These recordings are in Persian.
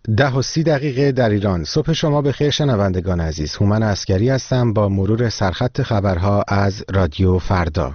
10:30 در ایران. صبح شما بخیر شنوندگان عزیز. هومن عسکری هستم با مرور سرخط خبرها از رادیو فردا.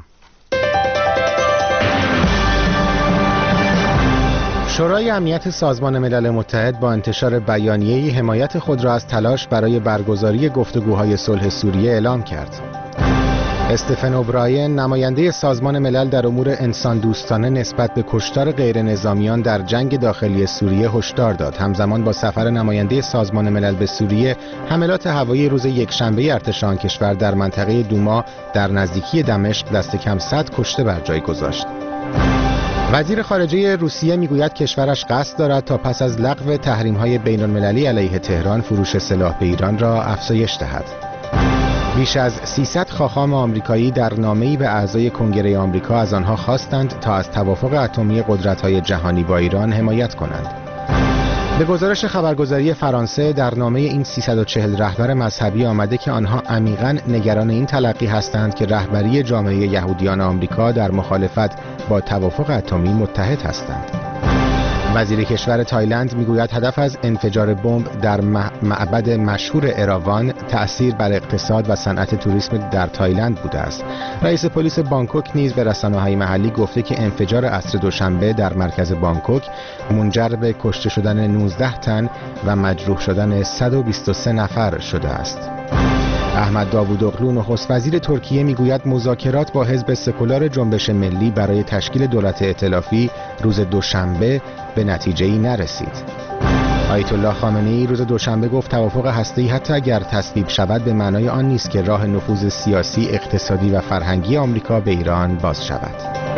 شورای امنیت سازمان ملل متحد با انتشار بیانیه‌ای حمایت خود را از تلاش برای برگزاری گفتگوهای صلح سوریه اعلام کرد. استفن اوبراین، نماینده سازمان ملل در امور انسان دوستانه نسبت به کشتار غیر نظامیان در جنگ داخلی سوریه هشدار داد. همزمان با سفر نماینده سازمان ملل به سوریه، حملات هوایی روز یکشنبه ارتش آن کشور در منطقه دوما در نزدیکی دمشق دست کم 100 کشته بر جای گذاشت. وزیر خارجه روسیه میگوید کشورش قصد دارد تا پس از لغو تحریم‌های بین‌المللی علیه تهران فروش سلاح به ایران را افزایش دهد. بیش از 300 خاخام آمریکایی در نامه‌ای به اعضای کنگره آمریکا از آنها خواستند تا از توافق اتمی قدرت‌های جهانی با ایران حمایت کنند. به گزارش خبرگزاری فرانسه، در نامه این 340 رهبر مذهبی آمده که آنها عمیقاً نگران این تلقی هستند که رهبری جامعه یهودیان آمریکا در مخالفت با توافق اتمی متحد هستند. وزیر کشور تایلند میگوید هدف از انفجار بمب در معبد مشهور اراوان تأثیر بر اقتصاد و صنعت توریسم در تایلند بوده است. رئیس پلیس بانکوک نیز به رسانه‌های محلی گفته که انفجار عصر دوشنبه در مرکز بانکوک منجر به کشته شدن 19 تن و مجروح شدن 123 نفر شده است. احمد داوودوغلو، نخست وزیر ترکیه، میگوید مذاکرات با حزب سکولار جنبش ملی برای تشکیل دولت ائتلافی روز دوشنبه به نتیجه‌ای نرسید. آیت الله خامنه‌ای روز دوشنبه گفت توافق هسته‌ای حتی اگر تصویب شود به معنای آن نیست که راه نفوذ سیاسی، اقتصادی و فرهنگی آمریکا به ایران باز شود.